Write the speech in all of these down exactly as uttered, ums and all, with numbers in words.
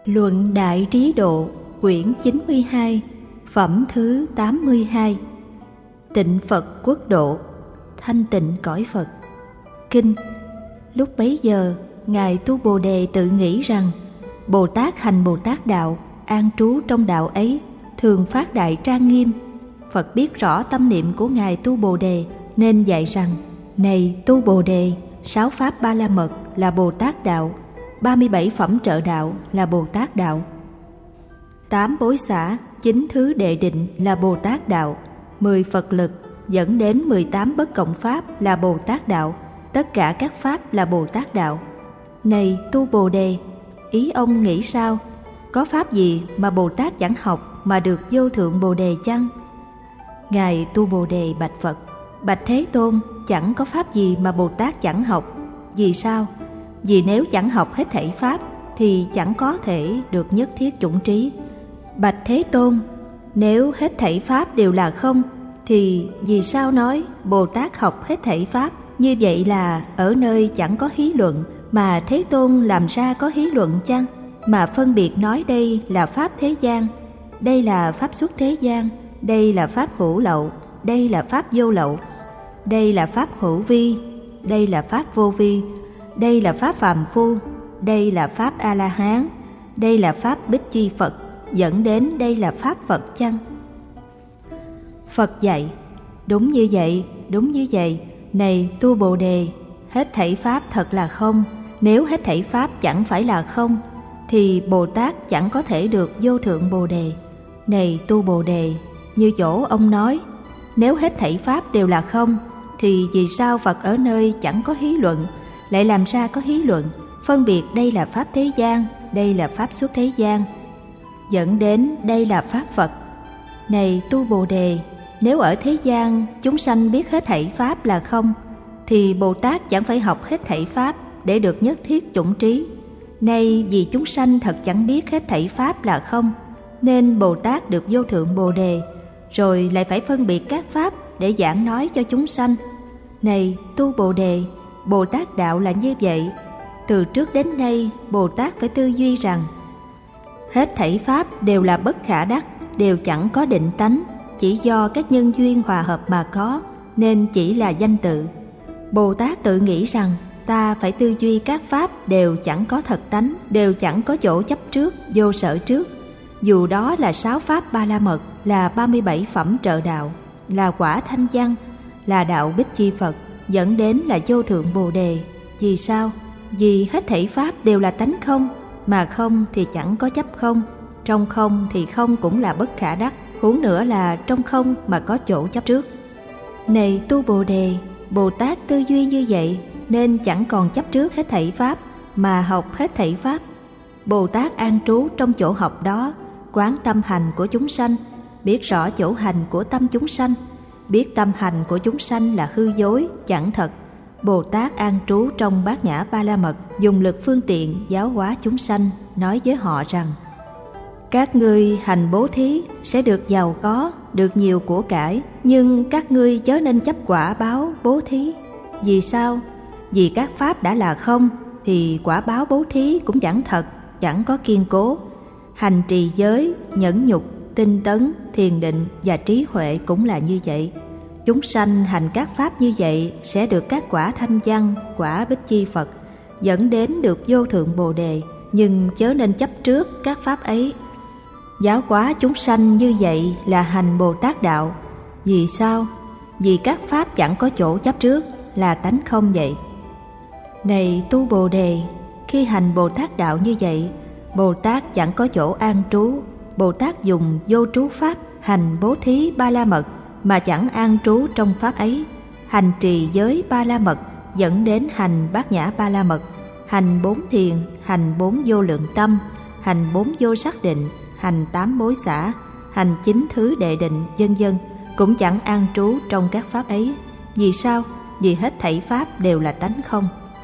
Luận Đại Trí Độ, quyển chín mươi hai, phẩm thứ tám mươi hai. Tịnh Phật Quốc Độ, thanh tịnh cõi Phật. Kinh. Lúc bấy giờ, Ngài Tu Bồ Đề tự nghĩ rằng Bồ Tát hành Bồ Tát đạo, an trú trong đạo ấy, thường phát đại trang nghiêm. Phật biết rõ tâm niệm của Ngài Tu Bồ Đề, nên dạy rằng: Này Tu Bồ Đề, sáu pháp ba la mật là Bồ Tát đạo, ba mươi bảy phẩm trợ đạo là Bồ Tát đạo, tám bối xả, chín thứ đệ định là Bồ Tát đạo, mười Phật lực dẫn đến mười tám bất cộng pháp là Bồ Tát đạo, tất cả các pháp là Bồ Tát đạo. Này Tu Bồ Đề, ý ông nghĩ sao? Có pháp gì mà Bồ Tát chẳng học mà được vô thượng Bồ Đề chăng? Ngài Tu Bồ Đề bạch Phật: Bạch Thế Tôn, chẳng có pháp gì mà Bồ Tát chẳng học. Vì sao? Vì nếu chẳng học hết thảy pháp thì chẳng có thể được nhất thiết chủng trí. Bạch Thế Tôn, nếu hết thảy pháp đều là không thì vì sao nói Bồ Tát học hết thảy pháp? Như vậy là ở nơi chẳng có hí luận mà Thế Tôn làm ra có hí luận chăng? Mà phân biệt nói đây là pháp thế gian, đây là pháp xuất thế gian, đây là pháp hữu lậu, đây là pháp vô lậu, đây là pháp hữu vi, đây là pháp vô vi, đây là pháp phàm phu, đây là pháp A-la-hán, đây là pháp Bích Chi Phật, dẫn đến đây là pháp Phật chăng? Phật dạy: Đúng như vậy, đúng như vậy. Này Tu Bồ Đề, hết thảy pháp thật là không. Nếu hết thảy pháp chẳng phải là không thì Bồ Tát chẳng có thể được vô thượng Bồ Đề. Này Tu Bồ Đề, như chỗ ông nói, nếu hết thảy pháp đều là không thì vì sao Phật ở nơi chẳng có hí luận lại làm ra có hí luận, phân biệt đây là pháp thế gian, đây là pháp xuất thế gian, dẫn đến đây là pháp Phật? Này Tu Bồ Đề, nếu ở thế gian chúng sanh biết hết thảy pháp là không thì Bồ Tát chẳng phải học hết thảy pháp để được nhất thiết chủng trí. Nay vì chúng sanh thật chẳng biết hết thảy pháp là không, nên Bồ Tát được vô thượng Bồ Đề, rồi lại phải phân biệt các pháp để giảng nói cho chúng sanh. Này Tu Bồ Đề, Bồ Tát đạo là như vậy. Từ trước đến nay Bồ Tát phải tư duy rằng hết thảy pháp đều là bất khả đắc, đều chẳng có định tánh, chỉ do các nhân duyên hòa hợp mà có, nên chỉ là danh tự. Bồ Tát tự nghĩ rằng ta phải tư duy các pháp đều chẳng có thật tánh, đều chẳng có chỗ chấp trước, vô sở trước. Dù đó là sáu pháp ba la mật, là ba mươi bảy phẩm trợ đạo, là quả thanh văn, là đạo Bích Chi Phật, dẫn đến là vô thượng Bồ Đề. Vì sao? Vì hết thảy pháp đều là tánh không, mà không thì chẳng có chấp không, trong không thì không cũng là bất khả đắc, huống nữa là trong không mà có chỗ chấp trước. Này Tu Bồ Đề, Bồ Tát tư duy như vậy nên chẳng còn chấp trước hết thảy pháp mà học hết thảy pháp. Bồ Tát an trú trong chỗ học đó, quán tâm hành của chúng sanh, biết rõ chỗ hành của tâm chúng sanh, biết tâm hành của chúng sanh là hư dối, chẳng thật. Bồ Tát an trú trong bát nhã ba la mật, dùng lực phương tiện giáo hóa chúng sanh, nói với họ rằng: Các ngươi hành bố thí sẽ được giàu có, được nhiều của cải, nhưng các ngươi chớ nên chấp quả báo bố thí. Vì sao? Vì các pháp đã là không thì quả báo bố thí cũng chẳng thật, chẳng có kiên cố. Hành trì giới, nhẫn nhục, tinh tấn, thiền định và trí huệ cũng là như vậy. Chúng sanh hành các pháp như vậy sẽ được các quả thanh văn, quả Bích Chi Phật, dẫn đến được vô thượng Bồ Đề, nhưng chớ nên chấp trước các pháp ấy. Giáo hóa chúng sanh như vậy là hành Bồ Tát đạo. Vì sao? Vì các pháp chẳng có chỗ chấp trước, là tánh không vậy. Này Tu Bồ Đề, khi hành Bồ Tát đạo như vậy, Bồ Tát chẳng có chỗ an trú. Bồ Tát dùng vô trú pháp hành bố thí ba la mật mà chẳng an trú trong pháp ấy. Hành trì giới ba la mật dẫn đến hành bát nhã ba la mật, hành bốn thiền, hành bốn vô lượng tâm, hành bốn vô sắc định, hành tám bối xả, hành chín thứ đệ định, vân vân, cũng chẳng an trú trong các pháp ấy. Vì sao? Vì hết thảy pháp đều là tánh không,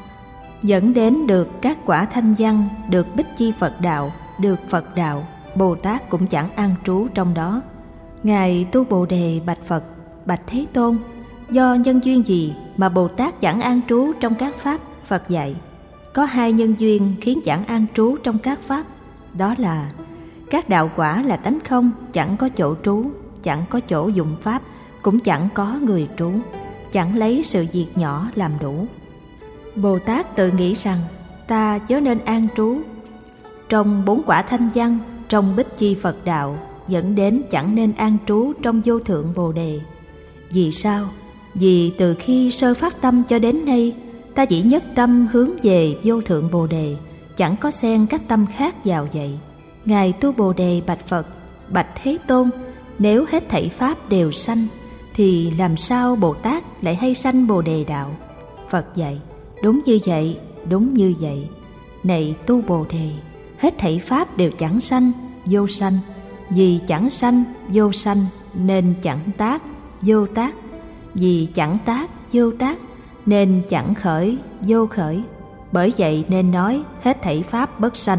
dẫn đến được các quả thanh văn, được Bích Chi Phật đạo, được Phật đạo. Bồ Tát cũng chẳng an trú trong đó. Ngài Tu Bồ Đề bạch Phật: Bạch Thế Tôn, do nhân duyên gì mà Bồ Tát chẳng an trú trong các pháp? Phật dạy: Có hai nhân duyên khiến chẳng an trú trong các pháp. đó là các đạo quả là tánh không, chẳng có chỗ trú, chẳng có chỗ dụng pháp, cũng chẳng có người trú, chẳng lấy sự việc nhỏ làm đủ. Bồ Tát tự nghĩ rằng ta chớ nên an trú trong bốn quả thanh văn, trong bích chi Phật đạo, dẫn đến chẳng nên an trú trong vô thượng Bồ Đề. Vì sao? Vì từ khi sơ phát tâm cho đến nay, ta chỉ nhất tâm hướng về vô thượng Bồ Đề, chẳng có xen các tâm khác vào vậy. Ngài Tu Bồ Đề bạch Phật: bạch Thế Tôn, nếu hết thảy pháp đều sanh, thì làm sao Bồ Tát lại hay sanh Bồ Đề đạo? Phật dạy: đúng như vậy, đúng như vậy. Này Tu Bồ Đề, hết thảy pháp đều chẳng sanh, vô sanh. Vì chẳng sanh, vô sanh, nên chẳng tác, vô tác. Vì chẳng tác, vô tác, nên chẳng khởi, vô khởi. Bởi vậy nên nói hết thảy pháp bất sanh.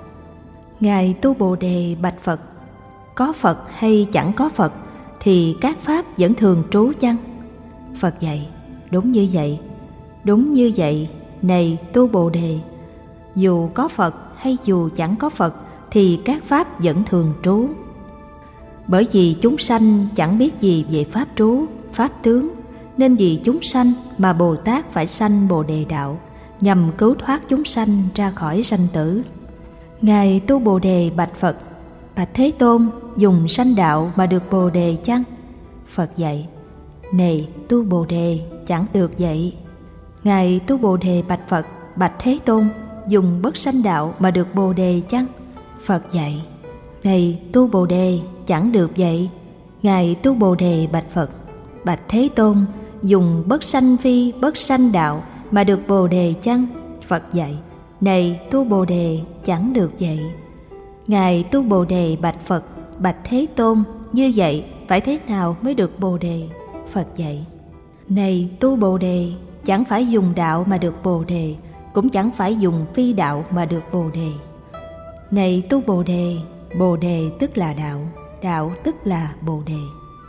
Ngài Tu Bồ Đề bạch Phật: có Phật hay chẳng có Phật, thì các pháp vẫn thường trú chăng? Phật dạy: đúng như vậy, đúng như vậy. Này Tu Bồ Đề, dù có Phật hay dù chẳng có Phật, thì các pháp vẫn thường trú. Bởi vì chúng sanh chẳng biết gì về pháp trú, pháp tướng, nên vì chúng sanh mà Bồ Tát phải sanh Bồ Đề đạo, nhằm cứu thoát chúng sanh ra khỏi sanh tử. Ngài Tu Bồ Đề bạch Phật: bạch Thế Tôn, dùng sanh đạo mà được Bồ Đề chăng? Phật dạy: này Tu Bồ Đề, chẳng được vậy. Ngài Tu Bồ Đề bạch Phật: bạch Thế Tôn, dùng bất sanh đạo mà được Bồ Đề chăng? Phật dạy: này Tu Bồ Đề, chẳng được vậy. Ngài Tu Bồ Đề bạch Phật: bạch Thế Tôn, dùng bất sanh phi bất sanh đạo mà được Bồ Đề chăng? Phật dạy: này Tu Bồ Đề, chẳng được vậy. Ngài Tu Bồ Đề bạch Phật: bạch Thế Tôn, như vậy phải thế nào mới được Bồ Đề? Phật dạy: này Tu Bồ Đề, chẳng phải dùng đạo mà được Bồ Đề, cũng chẳng phải dùng phi đạo mà được Bồ Đề. Này Tu Bồ Đề, Bồ Đề tức là đạo, đạo tức là Bồ Đề.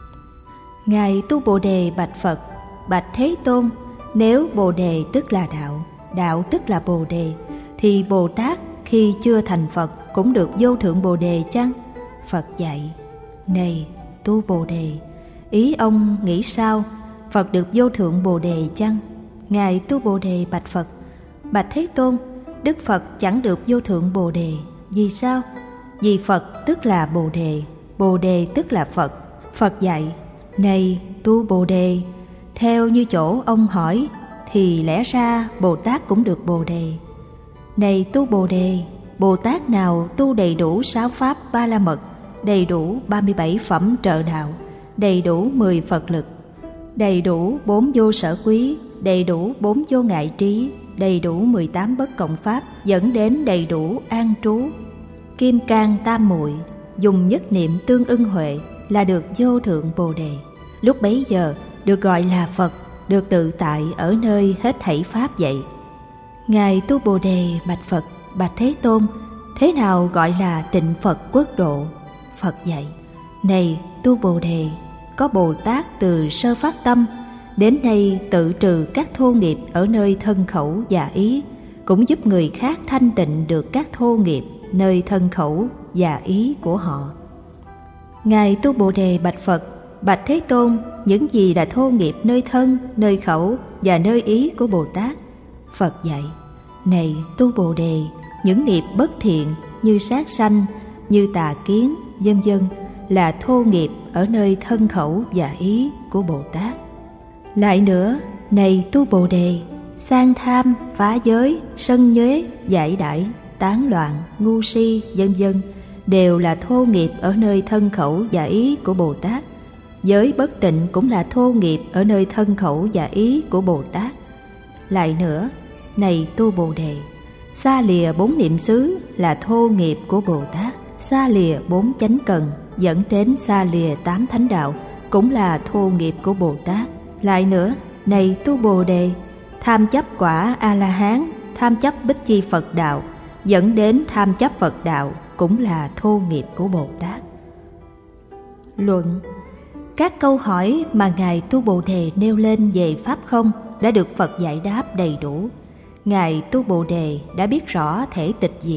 Ngài Tu Bồ Đề bạch Phật: bạch Thế Tôn, nếu Bồ Đề tức là đạo, đạo tức là Bồ Đề, thì Bồ Tát khi chưa thành Phật cũng được vô thượng Bồ Đề chăng? Phật dạy: này Tu Bồ Đề, ý ông nghĩ sao? Phật được vô thượng Bồ Đề chăng? Ngài Tu Bồ Đề bạch Phật: bạch Thế Tôn, Đức Phật chẳng được vô thượng Bồ Đề. Vì sao? Vì Phật tức là Bồ Đề, Bồ Đề tức là Phật. Phật dạy: này Tu Bồ Đề, theo như chỗ ông hỏi, thì lẽ ra Bồ Tát cũng được Bồ Đề. Này Tu Bồ Đề, Bồ Tát nào tu đầy đủ sáu pháp ba la mật, đầy đủ ba mươi bảy phẩm trợ đạo, đầy đủ mười Phật lực, đầy đủ bốn vô sở quý, đầy đủ bốn vô ngại trí, đầy đủ mười tám bất cộng pháp, dẫn đến đầy đủ an trú, kim cang tam muội, dùng nhất niệm tương ưng huệ, là được vô thượng Bồ Đề. Lúc bấy giờ được gọi là Phật, được tự tại ở nơi hết thảy pháp vậy. Ngài Tu Bồ Đề bạch Phật: bạch Thế Tôn, thế nào gọi là tịnh Phật quốc độ? Phật dạy: này Tu Bồ Đề, có Bồ Tát từ sơ phát tâm đến nay tự trừ các thô nghiệp ở nơi thân khẩu và ý, cũng giúp người khác thanh tịnh được các thô nghiệp nơi thân khẩu và ý của họ. Ngài Tu Bồ Đề bạch Phật: bạch Thế Tôn, những gì là thô nghiệp nơi thân, nơi khẩu và nơi ý của Bồ Tát? Phật dạy: này Tu Bồ Đề, những nghiệp bất thiện như sát sanh, như tà kiến, vân vân là thô nghiệp ở nơi thân khẩu và ý của Bồ Tát. Lại nữa, này Tu Bồ Đề, sang tham, phá giới, sân nhuế, giải đãi, tán loạn, ngu si, vân vân đều là thô nghiệp ở nơi thân khẩu và ý của Bồ Tát. Giới bất tịnh cũng là thô nghiệp ở nơi thân khẩu và ý của Bồ Tát. Lại nữa, này Tu Bồ Đề, xa lìa bốn niệm xứ là thô nghiệp của Bồ Tát. Xa lìa bốn chánh cần dẫn đến xa lìa tám thánh đạo cũng là thô nghiệp của Bồ Tát. Lại nữa, này Tu Bồ Đề, tham chấp quả A-la-hán, tham chấp bích chi Phật đạo dẫn đến tham chấp Phật đạo cũng là thô nghiệp của Bồ Tát. Luận: các câu hỏi mà Ngài Tu Bồ Đề nêu lên về Pháp không đã được Phật giải đáp đầy đủ. Ngài Tu Bồ Đề đã biết rõ thể tịch diệt,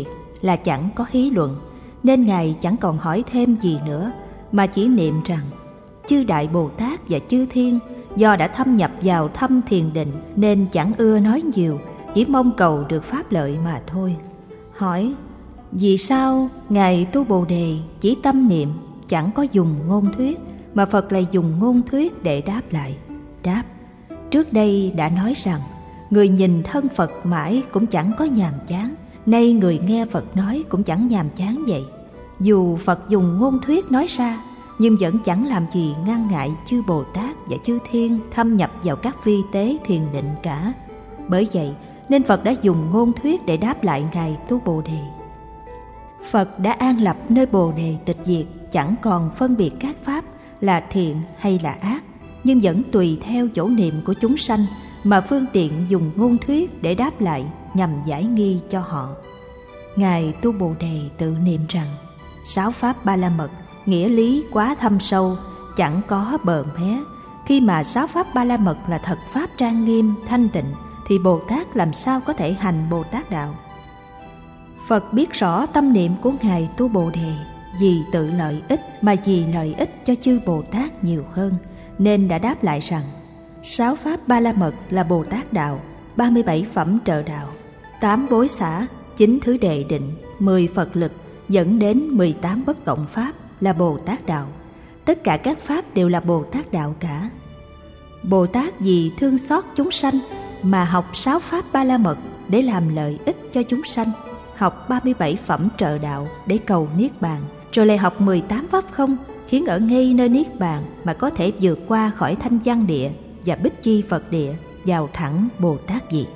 là chẳng có hí luận, nên Ngài chẳng còn hỏi thêm gì nữa, mà chỉ niệm rằng chư Đại Bồ Tát và chư Thiên do đã thâm nhập vào thâm thiền định nên chẳng ưa nói nhiều, chỉ mong cầu được pháp lợi mà thôi. Hỏi: vì sao Ngài tu Bồ Đề chỉ tâm niệm, chẳng có dùng ngôn thuyết, mà Phật lại dùng ngôn thuyết để đáp lại? Đáp: trước đây đã nói rằng người nhìn thân Phật mãi cũng chẳng có nhàm chán, nay người nghe Phật nói cũng chẳng nhàm chán vậy. Dù Phật dùng ngôn thuyết nói ra, nhưng vẫn chẳng làm gì ngăn ngại chư Bồ Tát và chư Thiên thâm nhập vào các vi tế thiền định cả. Bởi vậy nên Phật đã dùng ngôn thuyết để đáp lại Ngài tu Bồ Đề. Phật đã an lập nơi Bồ Đề tịch diệt, chẳng còn phân biệt các pháp là thiện hay là ác, nhưng vẫn tùy theo chỗ niệm của chúng sanh mà phương tiện dùng ngôn thuyết để đáp lại nhằm giải nghi cho họ. Ngài tu Bồ Đề tự niệm rằng sáu pháp Ba La Mật nghĩa lý quá thâm sâu, chẳng có bờ mé. Khi mà sáu pháp Ba La Mật là thật pháp trang nghiêm thanh tịnh, thì Bồ Tát làm sao có thể hành Bồ Tát đạo? Phật biết rõ tâm niệm của Ngài tu Bồ Đề, vì tự lợi ích mà vì lợi ích cho chư Bồ Tát nhiều hơn, nên đã đáp lại rằng sáu pháp Ba La Mật là Bồ Tát đạo, ba mươi bảy phẩm trợ đạo, tám bối xả, chín thứ đệ định, mười Phật lực, dẫn đến mười tám bất cộng pháp là Bồ Tát đạo. Tất cả các pháp đều là Bồ Tát đạo cả. Bồ Tát vì thương xót chúng sanh mà học sáu pháp Ba La Mật để làm lợi ích cho chúng sanh, học ba mươi bảy phẩm trợ đạo để cầu Niết Bàn, rồi lại học mười tám pháp không, khiến ở ngay nơi Niết Bàn mà có thể vượt qua khỏi thanh văn địa và bích chi Phật địa, vào thẳng Bồ Tát vị.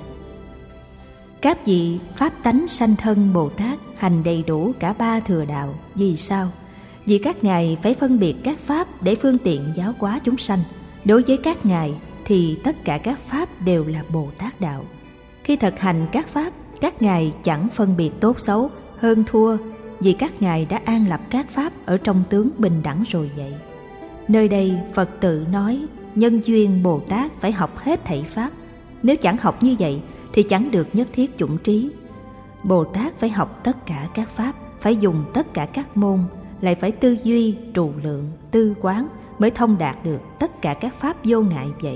Các vị pháp tánh sanh thân Bồ Tát hành đầy đủ cả ba thừa đạo. Vì sao? Vì các ngài phải phân biệt các pháp để phương tiện giáo hóa chúng sanh. Đối với các ngài thì tất cả các pháp đều là Bồ Tát đạo. Khi thực hành các pháp, các ngài chẳng phân biệt tốt xấu, hơn thua, vì các ngài đã an lập các pháp ở trong tướng bình đẳng rồi vậy. Nơi đây Phật tự nói nhân duyên Bồ Tát phải học hết thảy pháp. Nếu chẳng học như vậy thì chẳng được nhất thiết chủng trí. Bồ Tát phải học tất cả các pháp, phải dùng tất cả các môn, lại phải tư duy, trụ lượng, tư quán mới thông đạt được tất cả các pháp vô ngại vậy.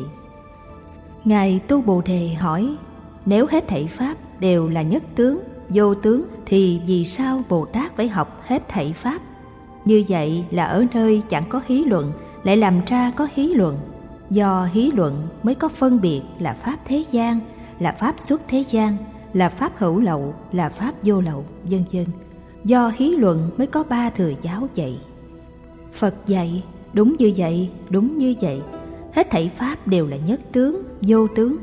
Ngài tu Bồ Đề hỏi: nếu hết thảy pháp đều là nhất tướng, vô tướng, thì vì sao Bồ Tát phải học hết thảy pháp? Như vậy là ở nơi chẳng có hí luận lại làm ra có hí luận. Do hí luận mới có phân biệt là pháp thế gian, là pháp xuất thế gian, là pháp hữu lậu, là pháp vô lậu, vân vân. Do hí luận mới có ba thừa giáo vậy. Phật dạy đúng như vậy, đúng như vậy. Hết thảy pháp đều là nhất tướng, vô tướng.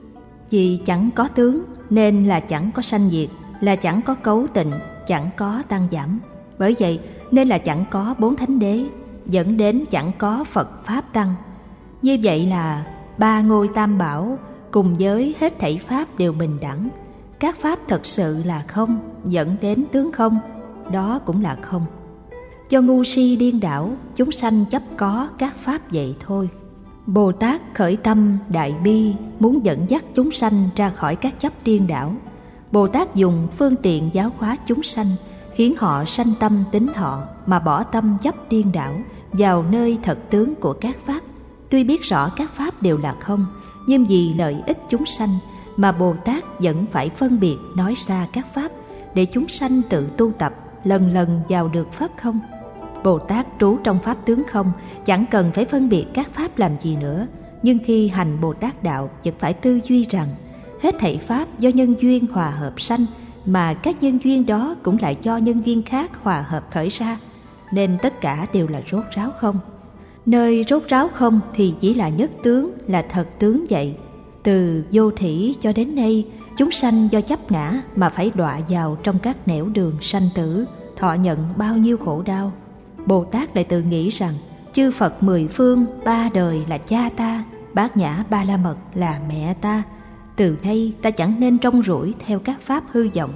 Vì chẳng có tướng nên là chẳng có sanh diệt, là chẳng có cấu tịnh, chẳng có tăng giảm. Bởi vậy nên là chẳng có bốn thánh đế, dẫn đến chẳng có Phật Pháp Tăng. Như vậy là ba ngôi tam bảo cùng với hết thảy pháp đều bình đẳng. Các pháp thật sự là không, dẫn đến tướng không, đó cũng là không. Do ngu si điên đảo, chúng sanh chấp có các pháp vậy thôi. Bồ Tát khởi tâm đại bi, muốn dẫn dắt chúng sanh ra khỏi các chấp điên đảo. Bồ Tát dùng phương tiện giáo hóa chúng sanh, khiến họ sanh tâm tín thọ mà bỏ tâm chấp điên đảo vào nơi thật tướng của các pháp. Tuy biết rõ các pháp đều là không, nhưng vì lợi ích chúng sanh mà Bồ Tát vẫn phải phân biệt nói ra các pháp, để chúng sanh tự tu tập, lần lần vào được pháp không. Bồ Tát trú trong pháp tướng không, chẳng cần phải phân biệt các pháp làm gì nữa. Nhưng khi hành Bồ Tát đạo, vẫn phải tư duy rằng hết thảy pháp do nhân duyên hòa hợp sanh, mà các nhân duyên đó cũng lại do nhân duyên khác hòa hợp khởi ra, nên tất cả đều là rốt ráo không. Nơi rốt ráo không thì chỉ là nhất tướng, là thật tướng vậy. Từ vô thỉ cho đến nay, chúng sanh do chấp ngã mà phải đọa vào trong các nẻo đường sanh tử, thọ nhận bao nhiêu khổ đau. Bồ Tát lại tự nghĩ rằng chư Phật mười phương ba đời là cha ta, Bát Nhã Ba La Mật là mẹ ta. Từ nay ta chẳng nên trông rủi theo các pháp hư vọng.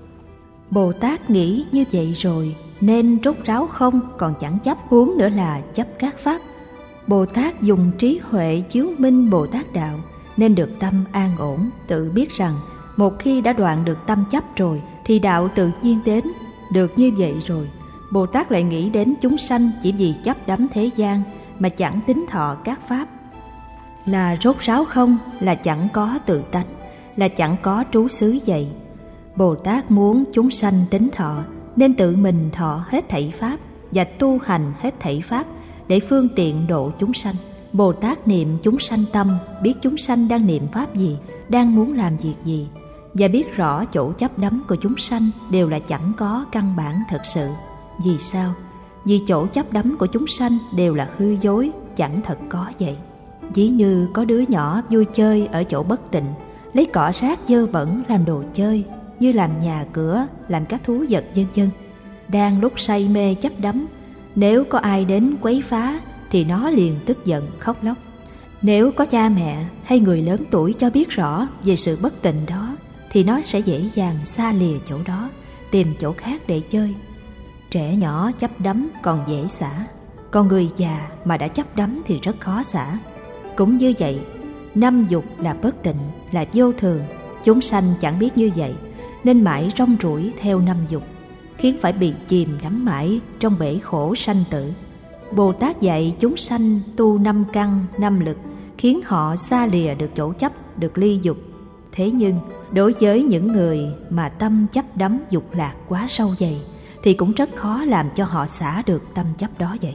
Bồ Tát nghĩ như vậy rồi nên rốt ráo không, còn chẳng chấp, huống nữa là chấp các pháp. Bồ Tát dùng trí huệ chiếu minh Bồ Tát đạo, nên được tâm an ổn, tự biết rằng một khi đã đoạn được tâm chấp rồi thì đạo tự nhiên đến. Được như vậy rồi, Bồ Tát lại nghĩ đến chúng sanh chỉ vì chấp đắm thế gian mà chẳng tín thọ các pháp. Là rốt ráo không, là chẳng có tự tánh, là chẳng có trú xứ vậy. Bồ Tát muốn chúng sanh tín thọ nên tự mình thọ hết thảy pháp và tu hành hết thảy pháp để phương tiện độ chúng sanh. Bồ Tát niệm chúng sanh tâm, biết chúng sanh đang niệm pháp gì, đang muốn làm việc gì, và biết rõ chỗ chấp đắm của chúng sanh đều là chẳng có căn bản thực sự. Vì sao? Vì chỗ chấp đắm của chúng sanh đều là hư dối, chẳng thật có vậy. Ví như có đứa nhỏ vui chơi ở chỗ bất tịnh, lấy cỏ rác dơ bẩn làm đồ chơi, như làm nhà cửa, làm các thú vật vân vân. Đang lúc say mê chấp đắm, nếu có ai đến quấy phá thì nó liền tức giận khóc lóc. Nếu có cha mẹ hay người lớn tuổi cho biết rõ về sự bất tịnh đó thì nó sẽ dễ dàng xa lìa chỗ đó, tìm chỗ khác để chơi. Trẻ nhỏ chấp đắm còn dễ xả, còn người già mà đã chấp đắm thì rất khó xả. Cũng như vậy, năm dục là bất tịnh, là vô thường. Chúng sanh chẳng biết như vậy nên mãi rong ruổi theo năm dục, khiến phải bị chìm đắm mãi trong bể khổ sanh tử. Bồ Tát dạy chúng sanh tu năm căn, năm lực, khiến họ xa lìa được chỗ chấp, được ly dục. Thế nhưng đối với những người mà tâm chấp đắm dục lạc quá sâu dày thì cũng rất khó làm cho họ xả được tâm chấp đó vậy.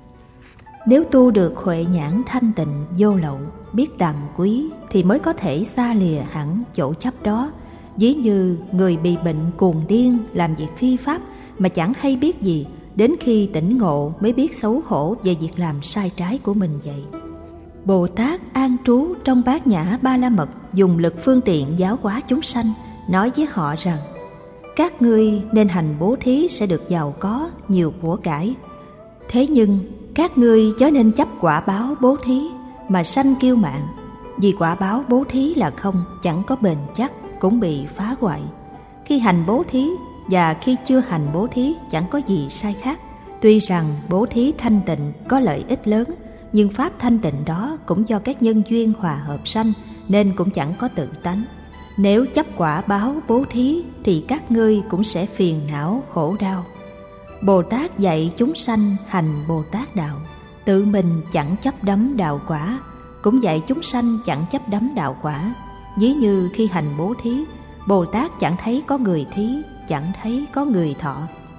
Nếu tu được huệ nhãn thanh tịnh vô lậu, biết tàm quý thì mới có thể xa lìa hẳn chỗ chấp đó. Ví như người bị bệnh cuồng điên làm việc phi pháp mà chẳng hay biết gì, đến khi tỉnh ngộ mới biết xấu hổ về việc làm sai trái của mình vậy. Bồ Tát an trú trong Bát Nhã Ba La Mật, dùng lực phương tiện giáo hóa chúng sanh, nói với họ rằng: các ngươi nên hành bố thí sẽ được giàu có, nhiều của cải. Thế nhưng các ngươi chớ nên chấp quả báo bố thí mà sanh kiêu mạn, vì quả báo bố thí là không, chẳng có bền chắc, cũng bị phá hoại. Khi hành bố thí và khi chưa hành bố thí chẳng có gì sai khác. Tuy rằng bố thí thanh tịnh có lợi ích lớn, nhưng pháp thanh tịnh đó cũng do các nhân duyên hòa hợp sanh, nên cũng chẳng có tự tánh. Nếu chấp quả báo bố thí thì các ngươi cũng sẽ phiền não khổ đau. Bồ Tát dạy chúng sanh hành Bồ Tát đạo, tự mình chẳng chấp đắm đạo quả, cũng dạy chúng sanh chẳng chấp đắm đạo quả. Ví như khi hành bố thí, Bồ Tát chẳng thấy có người thí, chẳng thấy có người thọ,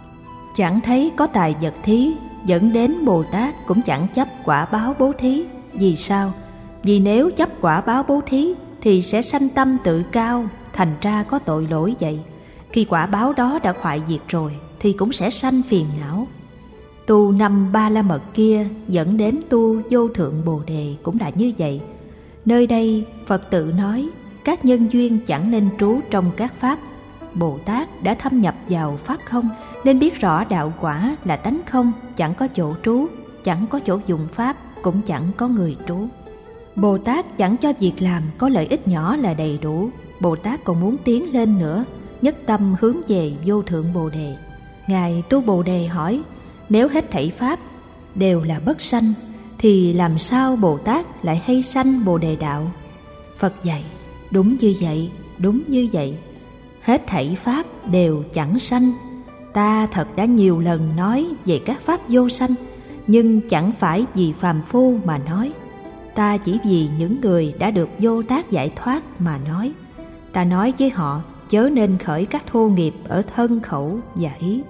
chẳng thấy có tài vật thí, dẫn đến Bồ Tát cũng chẳng chấp quả báo bố thí. Vì sao? Vì nếu chấp quả báo bố thí thì sẽ sanh tâm tự cao, thành ra có tội lỗi vậy. Khi quả báo đó đã hoại diệt rồi thì cũng sẽ sanh phiền não. Tu năm Ba La Mật kia dẫn đến tu vô thượng Bồ Đề cũng là như vậy. Nơi đây Phật tự nói các nhân duyên chẳng nên trú trong các pháp. Bồ Tát đã thâm nhập vào pháp không nên biết rõ đạo quả là tánh không, chẳng có chỗ trú, chẳng có chỗ dụng pháp, cũng chẳng có người trú. Bồ Tát chẳng cho việc làm có lợi ích nhỏ là đầy đủ. Bồ Tát còn muốn tiến lên nữa, nhất tâm hướng về vô thượng Bồ Đề. Ngài Tu Bồ Đề hỏi: nếu hết thảy pháp đều là bất sanh thì làm sao Bồ Tát lại hay sanh Bồ Đề đạo? Phật dạy: đúng như vậy, đúng như vậy. Hết thảy pháp đều chẳng sanh. Ta thật đã nhiều lần nói về các pháp vô sanh, nhưng chẳng phải vì phàm phu mà nói. Ta chỉ vì những người đã được Vô Tác giải thoát mà nói. Ta nói với họ chớ nên khởi các thô nghiệp ở thân khẩu và ý.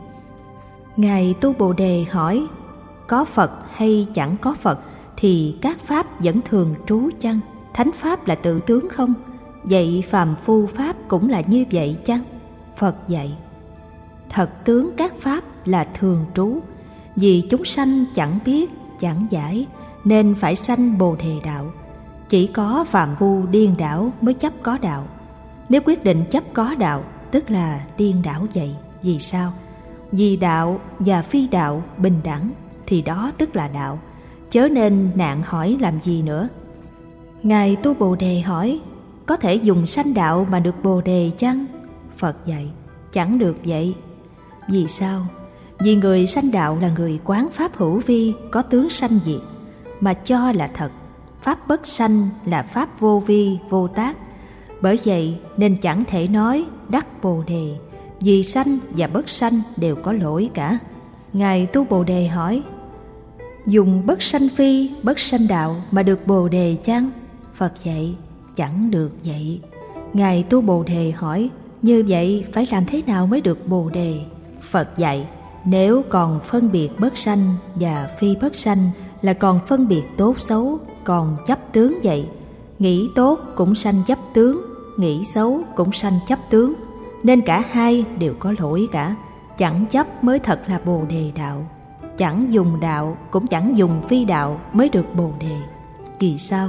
Ngài Tu Bồ Đề hỏi: có Phật hay chẳng có Phật thì các pháp vẫn thường trú chăng? Thánh pháp là tự tướng không? Vậy phàm phu pháp cũng là như vậy chăng? Phật dạy: thật tướng các pháp là thường trú, vì chúng sanh chẳng biết, chẳng giải, nên phải sanh Bồ Đề đạo. Chỉ có phàm phu điên đảo mới chấp có đạo. Nếu quyết định chấp có đạo, tức là điên đảo vậy. Vì sao? Vì đạo và phi đạo bình đẳng, thì đó tức là đạo. Chớ nên nạn hỏi làm gì nữa. Ngài Tu Bồ Đề hỏi: có thể dùng sanh đạo mà được Bồ Đề chăng? Phật dạy: chẳng được vậy. Vì sao? Vì người sanh đạo là người quán pháp hữu vi, có tướng sanh diệt, mà cho là thật. Pháp bất sanh là pháp vô vi, vô tác. Bởi vậy nên chẳng thể nói đắc Bồ Đề, vì sanh và bất sanh đều có lỗi cả. Ngài Tu Bồ Đề hỏi: dùng bất sanh phi, bất sanh đạo mà được Bồ Đề chăng? Phật dạy: chẳng được vậy. Ngài Tu Bồ Đề hỏi: như vậy phải làm thế nào mới được Bồ Đề? Phật dạy: nếu còn phân biệt bất sanh và phi bất sanh là còn phân biệt tốt xấu, còn chấp tướng vậy. Nghĩ tốt cũng sanh chấp tướng, nghĩ xấu cũng sanh chấp tướng, nên cả hai đều có lỗi cả. Chẳng chấp mới thật là Bồ Đề đạo. Chẳng dùng đạo cũng chẳng dùng phi đạo mới được Bồ Đề. Vì sao?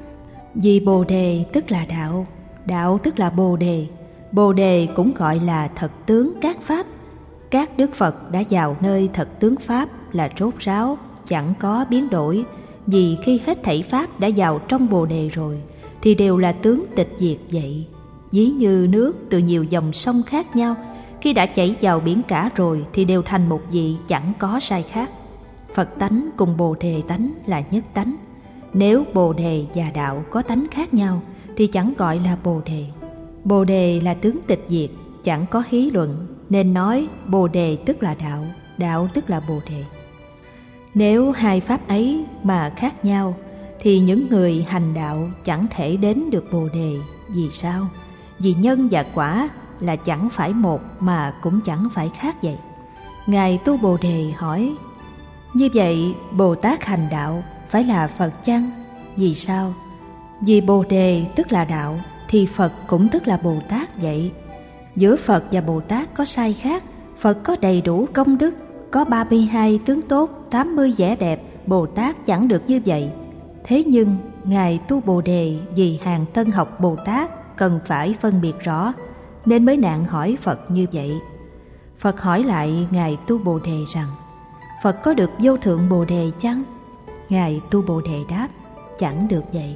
Vì Bồ Đề tức là đạo, đạo tức là Bồ Đề. Bồ Đề cũng gọi là thật tướng các pháp. Các Đức Phật đã vào nơi thật tướng Pháp là rốt ráo, chẳng có biến đổi. Vì khi hết thảy Pháp đã vào trong Bồ Đề rồi thì đều là tướng tịch diệt vậy. Ví như nước từ nhiều dòng sông khác nhau, khi đã chảy vào biển cả rồi thì đều thành một vị, chẳng có sai khác. Phật tánh cùng Bồ Đề tánh là nhất tánh. Nếu Bồ Đề và đạo có tánh khác nhau thì chẳng gọi là Bồ Đề. Bồ Đề là tướng tịch diệt, chẳng có hí luận, nên nói Bồ Đề tức là đạo, đạo tức là Bồ Đề. Nếu hai pháp ấy mà khác nhau thì những người hành đạo chẳng thể đến được Bồ Đề. Vì sao? Vì nhân và quả là chẳng phải một mà cũng chẳng phải khác vậy. Ngài Tu Bồ Đề hỏi: như vậy Bồ Tát hành đạo phải là Phật chăng? Vì sao? Vì Bồ Đề tức là đạo thì Phật cũng tức là Bồ Tát vậy. Giữa Phật và Bồ Tát có sai khác. Phật có đầy đủ công đức, có ba mươi hai tướng tốt, tám mươi vẻ đẹp. Bồ Tát chẳng được như vậy. Thế nhưng Ngài Tu Bồ Đề vì hàng tân học Bồ Tát cần phải phân biệt rõ, nên mới nạn hỏi Phật như vậy. Phật hỏi lại Ngài Tu Bồ Đề rằng: Phật có được vô thượng Bồ Đề chăng? Ngài Tu Bồ Đề đáp: chẳng được vậy.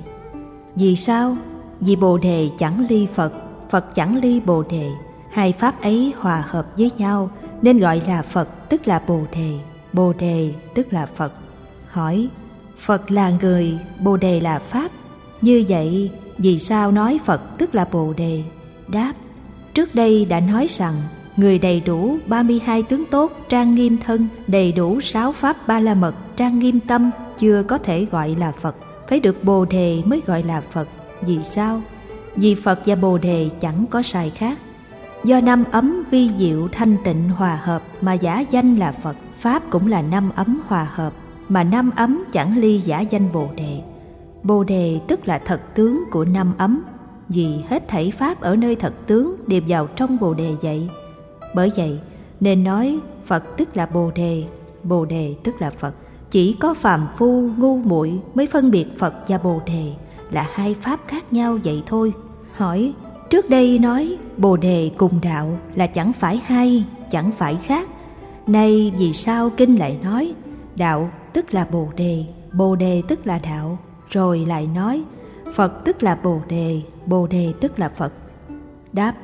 Vì sao? Vì Bồ Đề chẳng ly Phật, Phật chẳng ly Bồ Đề. Hai pháp ấy hòa hợp với nhau nên gọi là Phật tức là Bồ Đề, Bồ Đề tức là Phật. Hỏi: Phật là người, Bồ Đề là pháp. Như vậy vì sao nói Phật tức là Bồ Đề? Đáp: trước đây đã nói rằng người đầy đủ ba mươi hai tướng tốt trang nghiêm thân, đầy đủ sáu pháp ba la mật trang nghiêm tâm, chưa có thể gọi là Phật. Phải được Bồ Đề mới gọi là Phật. Vì sao? Vì Phật và Bồ Đề chẳng có sai khác. Do năm ấm vi diệu thanh tịnh hòa hợp mà giả danh là Phật. Pháp cũng là năm ấm hòa hợp, mà năm ấm chẳng ly giả danh Bồ Đề. Bồ Đề tức là thật tướng của năm ấm. Vì hết thảy pháp ở nơi thật tướng đều vào trong Bồ Đề vậy. Bởi vậy nên nói Phật tức là Bồ Đề, Bồ Đề tức là Phật. Chỉ có phàm phu ngu muội mới phân biệt Phật và Bồ Đề là hai pháp khác nhau vậy thôi. Hỏi: trước đây nói Bồ Đề cùng đạo là chẳng phải hai, chẳng phải khác. Nay vì sao kinh lại nói đạo tức là Bồ Đề, Bồ Đề tức là đạo, rồi lại nói Phật tức là Bồ Đề, Bồ Đề tức là Phật? Đáp: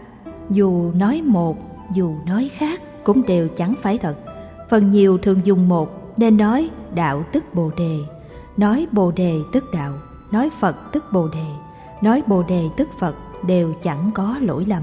dù nói một, dù nói khác cũng đều chẳng phải thật. Phần nhiều thường dùng một nên nói đạo tức Bồ Đề, nói Bồ Đề tức đạo, nói Phật tức Bồ Đề, nói Bồ Đề tức Phật, đều chẳng có lỗi lầm.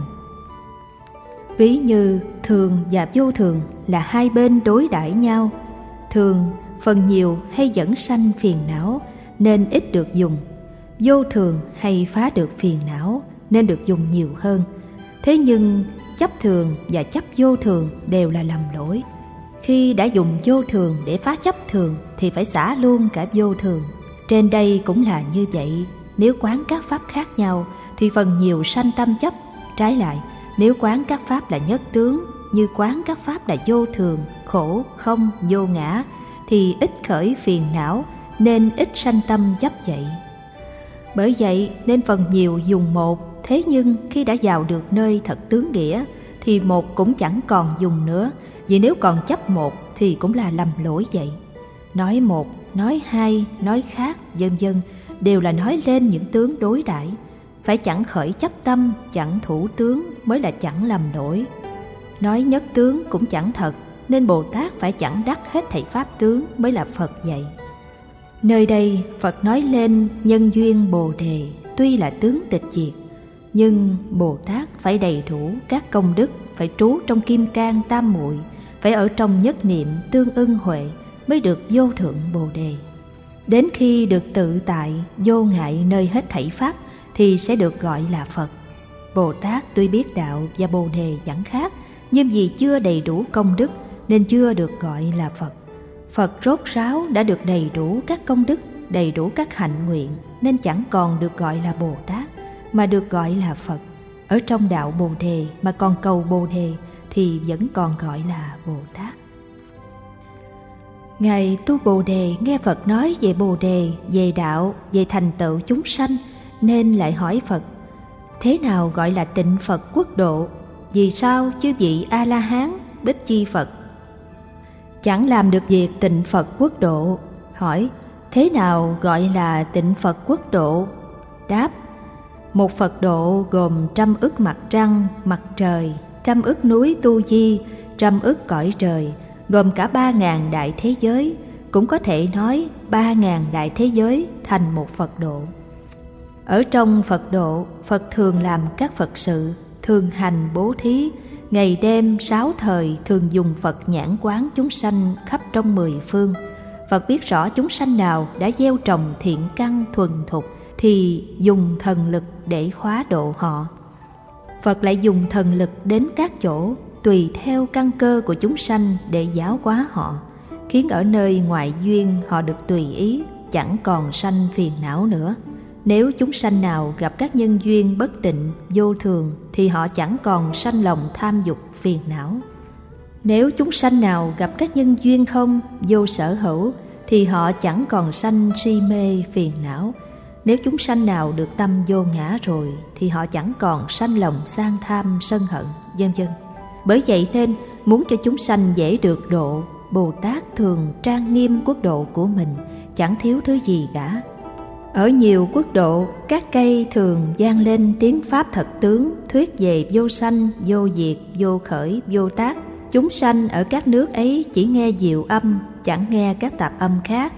Ví như thường và vô thường là hai bên đối đãi nhau. Thường phần nhiều hay dẫn sanh phiền não nên ít được dùng. Vô thường hay phá được phiền não nên được dùng nhiều hơn. Thế nhưng chấp thường và chấp vô thường đều là lầm lỗi. Khi đã dùng vô thường để phá chấp thường thì phải xả luôn cả vô thường. Trên đây cũng là như vậy. Nếu quán các pháp khác nhau thì phần nhiều sanh tâm chấp. Trái lại, nếu quán các pháp là nhất tướng, như quán các pháp là vô thường, khổ, không, vô ngã, thì ít khởi phiền não nên ít sanh tâm chấp vậy. Bởi vậy nên phần nhiều dùng một. Thế nhưng khi đã vào được nơi thật tướng nghĩa thì một cũng chẳng còn dùng nữa. Vì nếu còn chấp một thì cũng là lầm lỗi vậy. Nói một, nói hai, nói khác, vân vân đều là nói lên những tướng đối đãi. Phải chẳng khởi chấp tâm, chẳng thủ tướng mới là chẳng lầm lỗi. Nói nhất tướng cũng chẳng thật, nên Bồ Tát phải chẳng đắc hết thảy pháp tướng mới là Phật vậy. Nơi đây Phật nói lên nhân duyên Bồ Đề tuy là tướng tịch diệt, nhưng Bồ Tát phải đầy đủ các công đức phải trú trong kim cang tam muội, phải ở trong nhất niệm tương ưng huệ, mới được vô thượng Bồ Đề. Đến khi được tự tại, vô ngại nơi hết thảy pháp, thì sẽ được gọi là Phật. Bồ Tát tuy biết đạo và Bồ Đề chẳng khác, nhưng vì chưa đầy đủ công đức nên chưa được gọi là Phật. Phật rốt ráo đã được đầy đủ các công đức, đầy đủ các hạnh nguyện, nên chẳng còn được gọi là Bồ Tát, mà được gọi là Phật. Ở trong đạo Bồ Đề mà còn cầu Bồ Đề thì vẫn còn gọi là Bồ Tát. Ngài tu Bồ Đề nghe Phật nói về Bồ Đề, về đạo, về thành tựu chúng sanh, nên lại hỏi Phật: thế nào gọi là tịnh Phật quốc độ? Vì sao chư vị A-la-hán, Bích Chi Phật chẳng làm được việc tịnh Phật quốc độ? Hỏi: thế nào gọi là tịnh Phật quốc độ? Đáp: một Phật độ gồm trăm ức mặt trăng, mặt trời, trăm ức núi tu di, trăm ức cõi trời, gồm cả ba ngàn đại thế giới. Cũng có thể nói ba ngàn đại thế giới thành một Phật độ. Ở trong Phật độ, Phật thường làm các Phật sự, thường hành bố thí, ngày đêm sáu thời thường dùng Phật nhãn quán chúng sanh khắp trong mười phương. Phật biết rõ chúng sanh nào đã gieo trồng thiện căn thuần thục thì dùng thần lực để khóa độ họ. Phật lại dùng thần lực đến các chỗ tùy theo căn cơ của chúng sanh để giáo hóa họ, khiến ở nơi ngoại duyên họ được tùy ý, chẳng còn sanh phiền não nữa. Nếu chúng sanh nào gặp các nhân duyên bất tịnh, vô thường thì họ chẳng còn sanh lòng tham dục phiền não. Nếu chúng sanh nào gặp các nhân duyên không, vô sở hữu thì họ chẳng còn sanh si mê phiền não. Nếu chúng sanh nào được tâm vô ngã rồi thì họ chẳng còn sanh lòng sang tham sân hận, vân vân. Bởi vậy nên muốn cho chúng sanh dễ được độ, Bồ Tát thường trang nghiêm quốc độ của mình, chẳng thiếu thứ gì cả. Ở nhiều quốc độ, các cây thường vang lên tiếng Pháp thật tướng, thuyết về vô sanh, vô diệt, vô khởi, vô tác. Chúng sanh ở các nước ấy chỉ nghe diệu âm, chẳng nghe các tạp âm khác.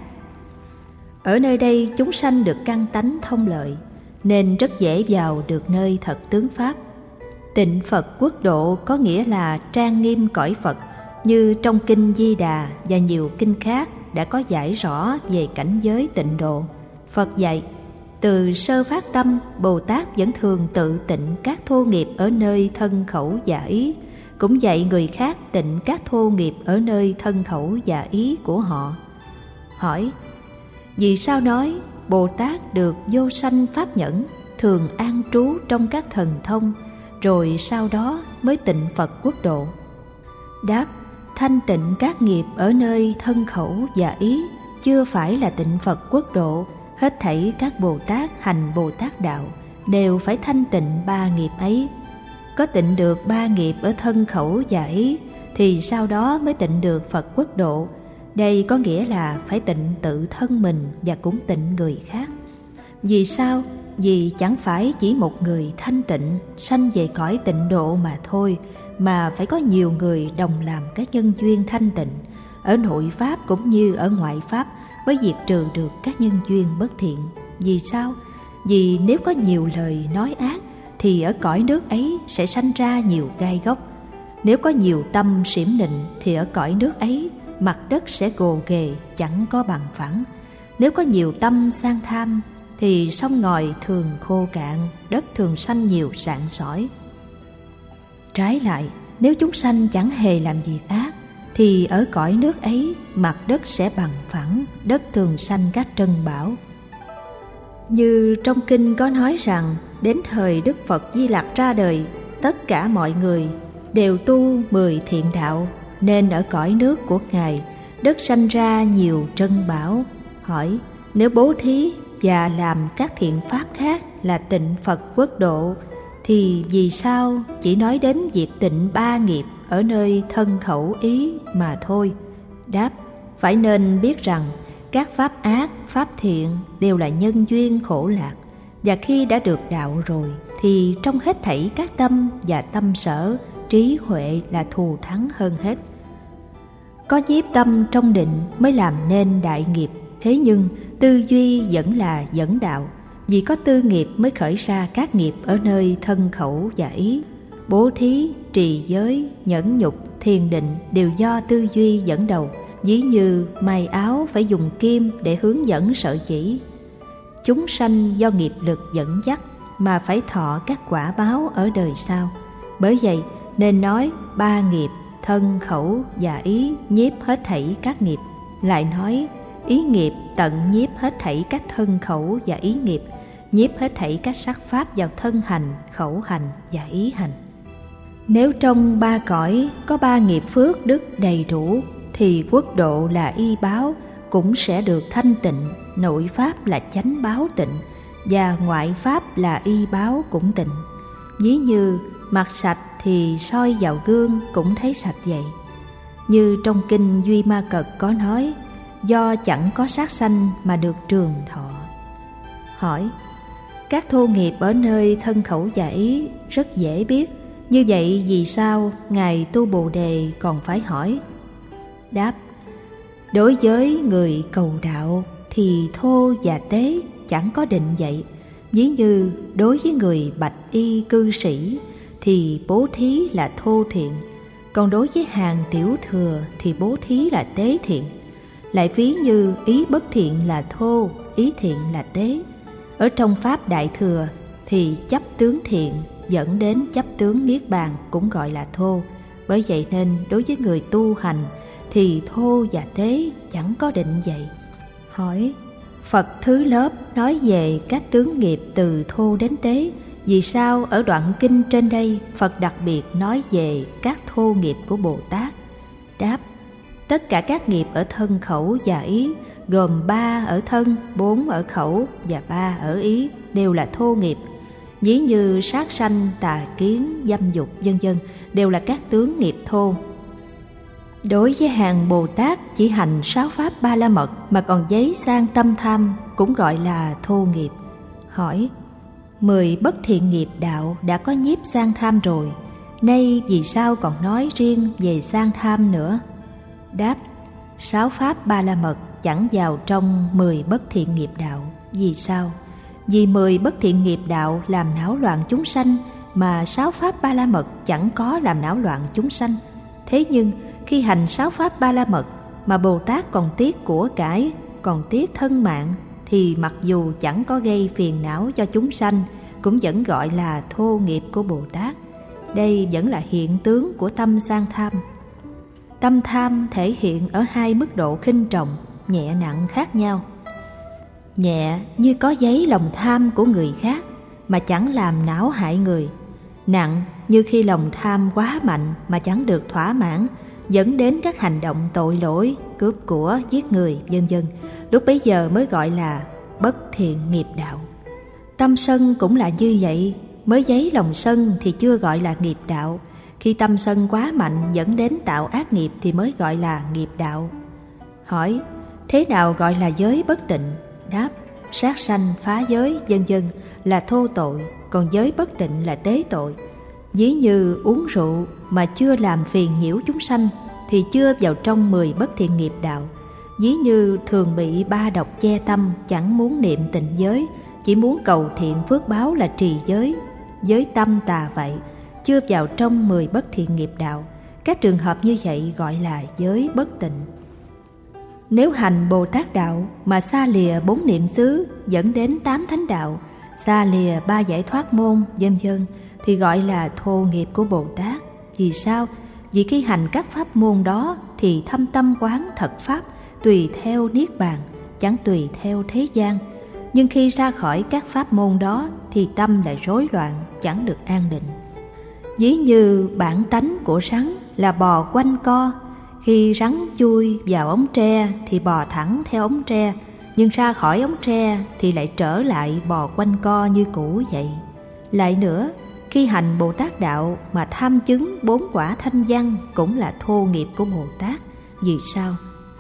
Ở nơi đây chúng sanh được căn tánh thông lợi, nên rất dễ vào được nơi thật tướng Pháp. Tịnh Phật quốc độ có nghĩa là trang nghiêm cõi Phật, như trong Kinh Di Đà và nhiều kinh khác đã có giải rõ về cảnh giới tịnh độ. Phật dạy, từ sơ phát tâm, Bồ Tát vẫn thường tự tịnh các thô nghiệp ở nơi thân khẩu và ý, cũng dạy người khác tịnh các thô nghiệp ở nơi thân khẩu và ý của họ. Hỏi, vì sao nói Bồ Tát được vô sanh pháp nhẫn, thường an trú trong các thần thông, rồi sau đó mới tịnh Phật quốc độ? Đáp, thanh tịnh các nghiệp ở nơi thân khẩu và ý chưa phải là tịnh Phật quốc độ. Hết thảy các Bồ Tát hành Bồ Tát đạo đều phải thanh tịnh ba nghiệp ấy. Có tịnh được ba nghiệp ở thân khẩu và ý thì sau đó mới tịnh được Phật quốc độ. Đây có nghĩa là phải tịnh tự thân mình và cũng tịnh người khác. Vì sao? Vì chẳng phải chỉ một người thanh tịnh sanh về cõi tịnh độ mà thôi, mà phải có nhiều người đồng làm các nhân duyên thanh tịnh, ở nội pháp cũng như ở ngoại pháp, mới diệt trừ được các nhân duyên bất thiện. Vì sao? Vì nếu có nhiều lời nói ác thì ở cõi nước ấy sẽ sanh ra nhiều gai góc. Nếu có nhiều tâm xỉm nịnh thì ở cõi nước ấy mặt đất sẽ gồ ghề, chẳng có bằng phẳng. Nếu có nhiều tâm sang tham thì sông ngòi thường khô cạn, đất thường sanh nhiều sạn sỏi. Trái lại, nếu chúng sanh chẳng hề làm việc ác thì ở cõi nước ấy mặt đất sẽ bằng phẳng, đất thường sanh các trân bảo. Như trong kinh có nói rằng, đến thời Đức Phật Di Lặc ra đời, tất cả mọi người đều tu mười thiện đạo, nên ở cõi nước của Ngài, đất sanh ra nhiều trân bảo. Hỏi, nếu bố thí và làm các thiện pháp khác là tịnh Phật quốc độ, thì vì sao chỉ nói đến việc tịnh ba nghiệp ở nơi thân khẩu ý mà thôi? Đáp, phải nên biết rằng các pháp ác, pháp thiện đều là nhân duyên khổ lạc, và khi đã được đạo rồi thì trong hết thảy các tâm và tâm sở, trí huệ là thù thắng hơn hết. Có nhiếp tâm trong định mới làm nên đại nghiệp, thế nhưng tư duy vẫn là dẫn đạo, vì có tư nghiệp mới khởi ra các nghiệp ở nơi thân khẩu và ý. bố thí, trì giới, nhẫn nhục, thiền định đều do tư duy dẫn đầu. Ví như may áo phải dùng kim để hướng dẫn sợi chỉ. Chúng sanh do nghiệp lực dẫn dắt mà phải thọ các quả báo ở đời sau. Bởi vậy nên nói ba nghiệp thân khẩu và ý nhiếp hết thảy các nghiệp. Lại nói ý nghiệp tận nhiếp hết thảy các thân khẩu và ý nghiệp, nhiếp hết thảy các sắc pháp vào thân hành, khẩu hành và ý hành. Nếu trong ba cõi có ba nghiệp phước đức đầy đủ, thì quốc độ là y báo cũng sẽ được thanh tịnh, nội pháp là chánh báo tịnh, và ngoại pháp là y báo cũng tịnh. Ví như mặt sạch thì soi vào gương cũng thấy sạch vậy. Như trong kinh Duy Ma Cật có nói, do chẳng có sát sanh mà được trường thọ. Hỏi, các thô nghiệp ở nơi thân khẩu và ý rất dễ biết, như vậy vì sao Ngài tu Bồ Đề còn phải hỏi? Đáp, đối với người cầu đạo thì thô và tế chẳng có định vậy. Ví như đối với người bạch y cư sĩ thì bố thí là thô thiện, còn đối với hàng tiểu thừa thì bố thí là tế thiện. Lại ví như ý bất thiện là thô, ý thiện là tế. Ở trong Pháp Đại Thừa thì chấp tướng thiện dẫn đến chấp tướng Niết Bàn cũng gọi là thô. Bởi vậy nên đối với người tu hành thì thô và tế chẳng có định vậy. Hỏi, Phật thứ lớp nói về các tướng nghiệp từ thô đến tế, vì sao ở đoạn kinh trên đây Phật đặc biệt nói về các thô nghiệp của Bồ Tát? Đáp, tất cả các nghiệp ở thân khẩu và ý, gồm ba ở thân, bốn ở khẩu và ba ở ý, đều là thô nghiệp. Ví như sát sanh, tà kiến, dâm dục vân vân đều là các tướng nghiệp thô. Đối với hàng Bồ Tát chỉ hành sáu pháp ba la mật mà còn giấy sang tâm tham cũng gọi là thô nghiệp. Hỏi, mười bất thiện nghiệp đạo đã có nhiếp sang tham rồi, nay vì sao còn nói riêng về sang tham nữa? Đáp, sáu pháp ba la mật chẳng vào trong mười bất thiện nghiệp đạo. Vì sao? Vì mười bất thiện nghiệp đạo làm não loạn chúng sanh, mà sáu pháp ba la mật chẳng có làm não loạn chúng sanh. Thế nhưng khi hành sáu pháp ba la mật mà Bồ Tát còn tiếc của cải, còn tiếc thân mạng, thì mặc dù chẳng có gây phiền não cho chúng sanh, cũng vẫn gọi là thô nghiệp của Bồ Tát. Đây vẫn là hiện tướng của tâm sang tham. Tâm tham thể hiện ở hai mức độ khinh trọng, nhẹ nặng khác nhau. Nhẹ như có giấy lòng tham của người khác mà chẳng làm não hại người. Nặng như khi lòng tham quá mạnh mà chẳng được thỏa mãn, dẫn đến các hành động tội lỗi, cướp của, giết người, vân vân. Lúc bấy giờ mới gọi là bất thiện nghiệp đạo. Tâm sân cũng là như vậy, mới giấy lòng sân thì chưa gọi là nghiệp đạo. Khi tâm sân quá mạnh dẫn đến tạo ác nghiệp thì mới gọi là nghiệp đạo. Hỏi, thế nào gọi là giới bất tịnh? Đáp, sát sanh, phá giới, vân vân là thô tội, còn giới bất tịnh là tế tội. Ví như uống rượu mà chưa làm phiền nhiễu chúng sanh thì chưa vào trong mười bất thiện nghiệp đạo. Ví như thường bị ba độc che tâm, chẳng muốn niệm tịnh giới, chỉ muốn cầu thiện phước báo là trì giới, giới tâm tà vậy, chưa vào trong mười bất thiện nghiệp đạo. Các trường hợp như vậy gọi là giới bất tịnh. Nếu hành Bồ Tát đạo mà xa lìa bốn niệm xứ dẫn đến tám thánh đạo, xa lìa ba giải thoát môn, vân vân thì gọi là thô nghiệp của Bồ Tát. Vì sao? Vì khi hành các pháp môn đó thì thâm tâm quán thật pháp, tùy theo niết bàn, chẳng tùy theo thế gian. Nhưng khi ra khỏi các pháp môn đó thì tâm lại rối loạn, chẳng được an định. Ví như bản tánh của rắn là bò quanh co, khi rắn chui vào ống tre thì bò thẳng theo ống tre, nhưng ra khỏi ống tre thì lại trở lại bò quanh co như cũ vậy. Lại nữa, khi hành Bồ Tát đạo mà tham chứng bốn quả thanh văn cũng là thô nghiệp của Bồ Tát. Vì sao?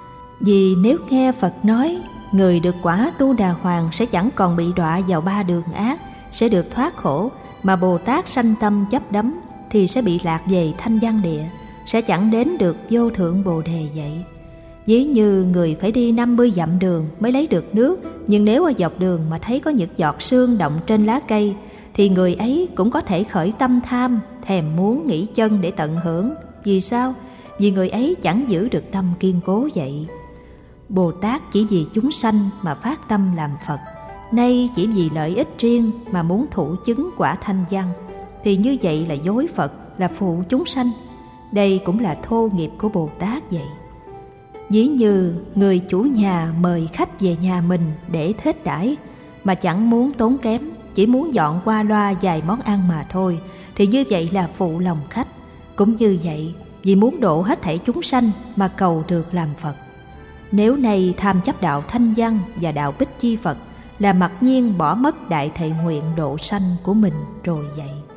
Vì nếu nghe Phật nói người được quả Tu Đà Hoàng sẽ chẳng còn bị đọa vào ba đường ác, sẽ được thoát khổ, mà Bồ Tát sanh tâm chấp đắm thì sẽ bị lạc về thanh văn địa, sẽ chẳng đến được vô thượng Bồ Đề vậy. Ví như người phải đi năm mươi dặm đường mới lấy được nước, nhưng nếu ở dọc đường mà thấy có những giọt sương động trên lá cây thì người ấy cũng có thể khởi tâm tham, thèm muốn nghỉ chân để tận hưởng. Vì sao? Vì người ấy chẳng giữ được tâm kiên cố vậy. Bồ Tát chỉ vì chúng sanh mà phát tâm làm Phật, nay chỉ vì lợi ích riêng mà muốn thụ chứng quả thanh văn, thì như vậy là dối Phật, là phụ chúng sanh. Đây cũng là thô nghiệp của Bồ Tát vậy. Ví như người chủ nhà mời khách về nhà mình để thết đãi, mà chẳng muốn tốn kém, chỉ muốn dọn qua loa vài món ăn mà thôi, thì như vậy là phụ lòng khách. Cũng như vậy, vì muốn độ hết thảy chúng sanh mà cầu được làm Phật. Nếu nay tham chấp đạo thanh văn và đạo Bích Chi Phật, là mặc nhiên bỏ mất đại thệ nguyện độ sanh của mình rồi vậy.